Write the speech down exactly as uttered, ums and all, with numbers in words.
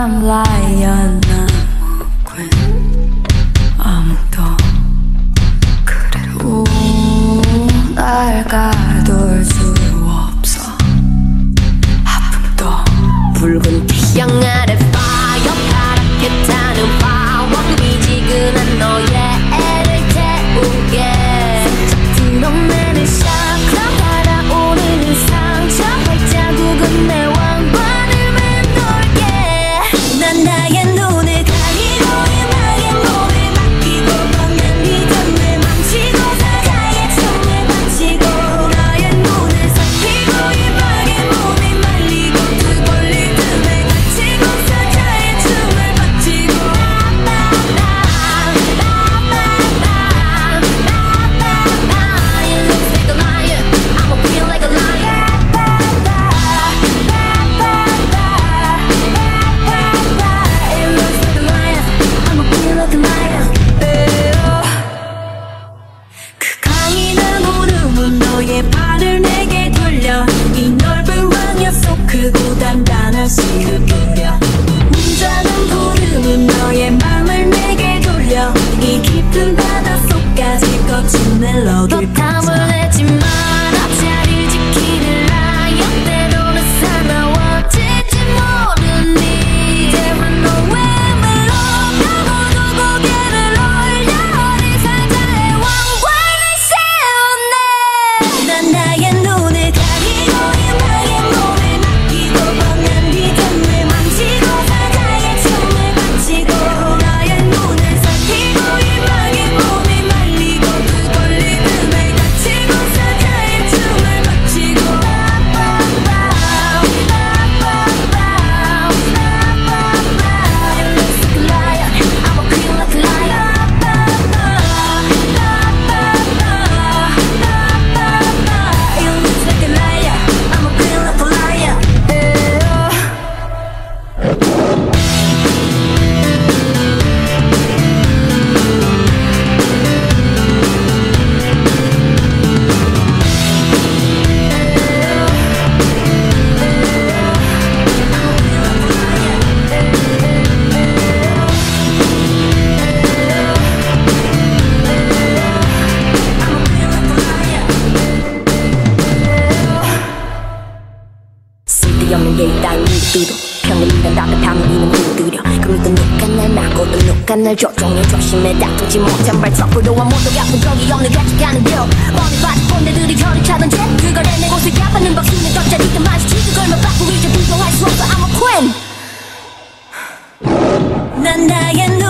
I'm lion, I'm a queen. 아무도 그래도 날 가둘 수 없어. 아픔도 붉은 태양 아래 fire 파랗게 타는 화원 미지근한 너의 애를 태우게 드러내는 샤크라 달아오르는 상처 발자국은 내 왕관을 맴돌게 난 나의 눈을 가리고 음악의 몸을 맡기고 뻔한 리듬을 망치고 사자의 춤을 바치고 나의 눈을 살피고 음악의 몸이 말리고 두 벌리 틈에 갇히고 사자의 춤을 바치고 It looks like a lion, I'ma feel like a lion. It looks like a lion, I'ma feel like a lion. 그 강인한 울음은 너의 발을 내게 돌려 이 넓은 광야 속 크고 단단한 시를 그려 운전한 구름은 너의 맘을 내게 돌려 이 깊은 바다 속까지 거친 멜로디를 탐을 내지 마라 자리를 지키는 라이언 때로는 사나워질지 모르니 대만 너의 멜로디하고도 고개를 올려 어린 사자의 왕관을 세우네 난 나의 눈을 가리고 음악의 몸을 맡기고 뻔한 리듬을 망치고 사자의 춤을 바치고 나의 눈을 살피고 음악의 몸이 말리고 두 벌리 틈에 갇히고 사자의 춤을 바치고 It looks like a lion, I'ma feel like a lion. It looks like a lion, I'ma feel like a lion. 쓸데없는 게 있다는 믿기도 평일이란 따뜻함을 이는 물들여 그 믿음 누가 날 막고 또 누가 날 조종해 조심해 다투지 못한 발톱으로와 모두 아픈 적이 없는 가져가는 겨 뻔히 빠진 본대들이 저를 차던데 그걸 해내 곳을 갚아는 박수는 덧자리도 마주치 그걸만 받고 이제 부정할 수 없어 I'm a queen 난 나의